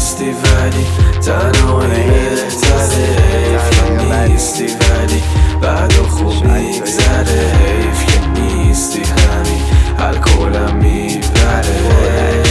نیستی ولی تنهایی بهتره، حیف که نیستی ولی بعد و خوب میگذره، حیف که نیستی همین الکلم میبره،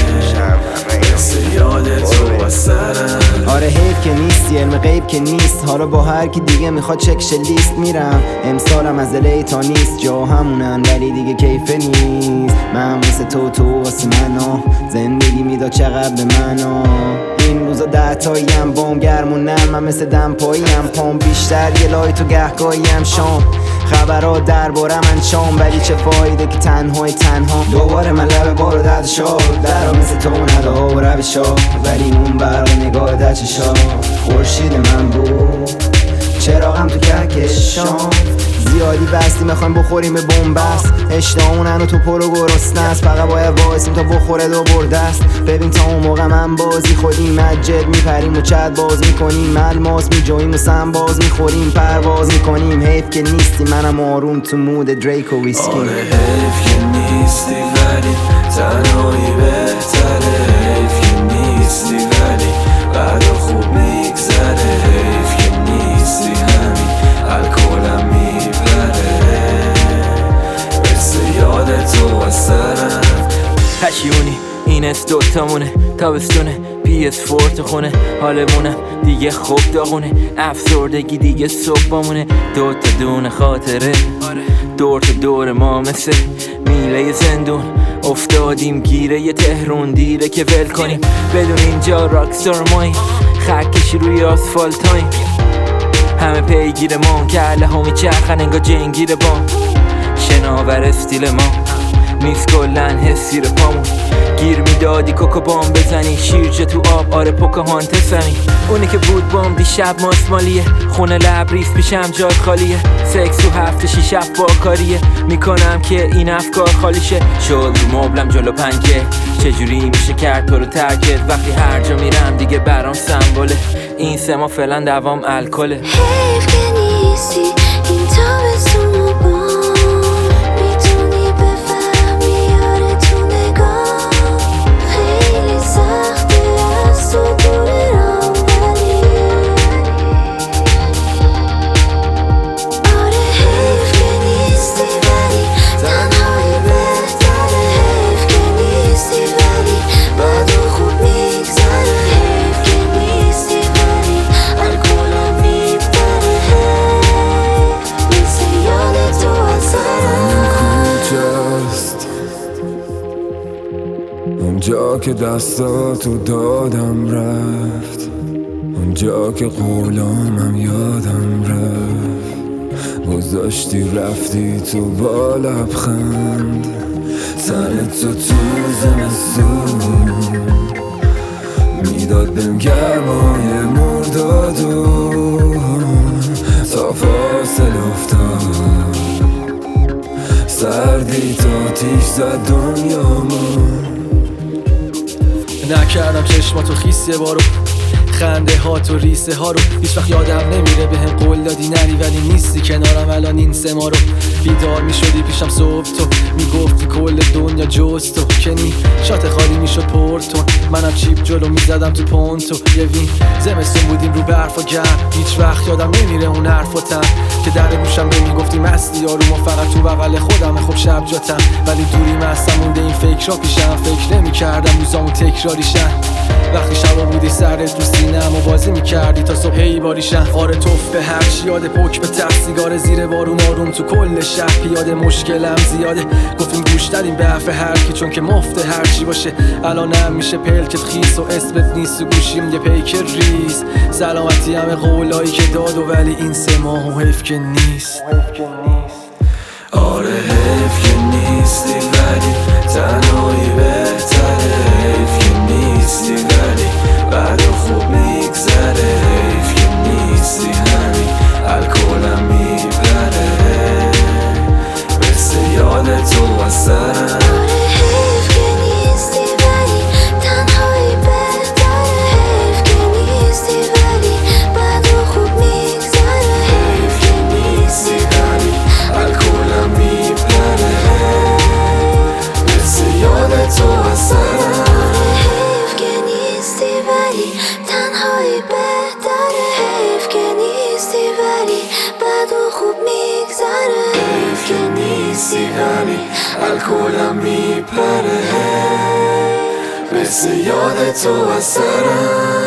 مثل یاد تو از سرم. آره حیف که نیستی، علم غیب که نیست، حالا با هر کی دیگه میخواد چکش لیست میرم. امسالم از الی تا نیست، جا همونن ولی دیگه کیفه نیست. من مثل تو واسه منو زندگی میداد چقدر به منو. این روزا 10 تاییم بام گرمونم، من مثل دمپاییم، پام بیشتر یه لایت و گهگاهیم شام. خبرها درباره من شام، ولی چه فایده که تنها دوباره من لب بارو درد شد. درها مثل تو نده ها و روشا، ولی اون برق نگاه در چشا خورشید من بود، چراغم تو کهکشان. زیادی بستی میخوایم بخوریم به بنبست، اشتهامونن و تو پر و گرسنه است، فقط باید وایسیم تا بخوره دو برده است. ببین تا اون موقع من بازی خودیم، مجد میپریم و چت باز میکنیم، ملماس میجویم و سم باز میخوریم، پرواز میکنیم. حیف که نیستی، منم آروم تو مود دریک و ویسکی. آره حیف که نیستی ولی تنهایی بهتره، حیف که نیستی ولی بعد خوب میگذره، حیف که نیستی همین الکلم میبره، مثل یاد تو از سرم. پشیونی این از دوتامونه، تابستونه PS4 تو خونه، حالمونم دیگه خوب داغونه، افسردگی دیگه صبحمونه. دوتا دونه خاطره دور تا دور ما مثل میله زندون، افتادیم گیره یه تهرون دیره که ول کنیم، بدون اینجا راکستار ماییم، خکشی روی آسفالتاییم، همه پیگیر ما کله ها میچرخن انگا جنگیر با شناور استیل ما نیست کلن حسی رو پامون. گیر میدادی کوکو بام بزنی، شیرجه تو آب، آره پوکاهانتسمی. اونی که بود بام دیشب ماسمالیه، خونه لبریز پیشم جات خالیه، سکس تو هفته 6 با کاریه، میکنم که این افکار خالیشه. شد رو مبلم جلو پنکه، چجوری میشه کرد تو رو ترکت، وقتی هر جا میرم دیگه برام سمبوله، این سما فعلا دوام الکله. حیف که نیستی این تابستون و بام، میتونی بفهمی یاره تو نگاه، خیلی سخته از تو دوره رام، ولی آره حیف که نیستی ولی تنهایی بهتره، حیف که نیستی ولی بعد و خوب میگذره، حیف که نیستی ولی الکلم میبره، مثل یاد تو از سرم. کجاست اونجا که دستاتو دادم رفت، اونجا که قولامم یادم رفت، گذاشتی رفتی تو با لبخند، تنتو تو زمستون میداد بهم گرمای مردادو، تا فاصل افتاد سردی تا تیش زد دنیامون. نکردم چشماتو خیس یه بارو، خنده ها تو ریسه ها رو هیچ وقت یادم نمیره، به هم قول دادی نری ولی نیستی کنارم الان این سه ما رو. بیدار میشدی پیشم صبح تو میگفتی کل دنیا جز تو، کنی شات خالی میشد پورتون، منم چیپ جلو میزدم تو پونتو، یه وین زمستون بودیم رو برف و گرم، هیچ وقت یادم نمیره اون حرفاتم که در گوشم میگفتی مستی آروم و فقط تو بغل خودم، خب شب جاتم ولی دوری مستم مونده این فکرها پیشم، فکر نمیکردم روزامون تکراریشن، وقتی شبا بودی سرت رو سینم و بازی میکردی تا صبح هی باریشن. آره توف به هر چی یاد پک به ته، سیگار زیر بارون آروم تو کل شهر، پیاده مشکلم زیاده، گفتیم گوش دادیم به حرف هر کی چون که مفته هر چی باشه، الانم میشه پلکت خیس و اسمت نیست و گوشیم یه پیک ریز، سلامتی همه قولایی که داد و ولی این سه ماه و حیف که نیست. آره حیف که نیستی ولی تنهایی بهتره، حیف که نیستی ولی بعد خوب میگذره، حیف که نیستی همین الکلم میبره، مثل یاد تو از سرم. آره حیف که نیستی ولی تنهایی بهتره، حیف که نیستی ولی بعد خوب میگذره، حیف که نیستی همین الکلم میبره، مثل یاد تو خوب میگذره. حیف که نیستی ولی الکلم میپره، مثل یاد تو از سرم.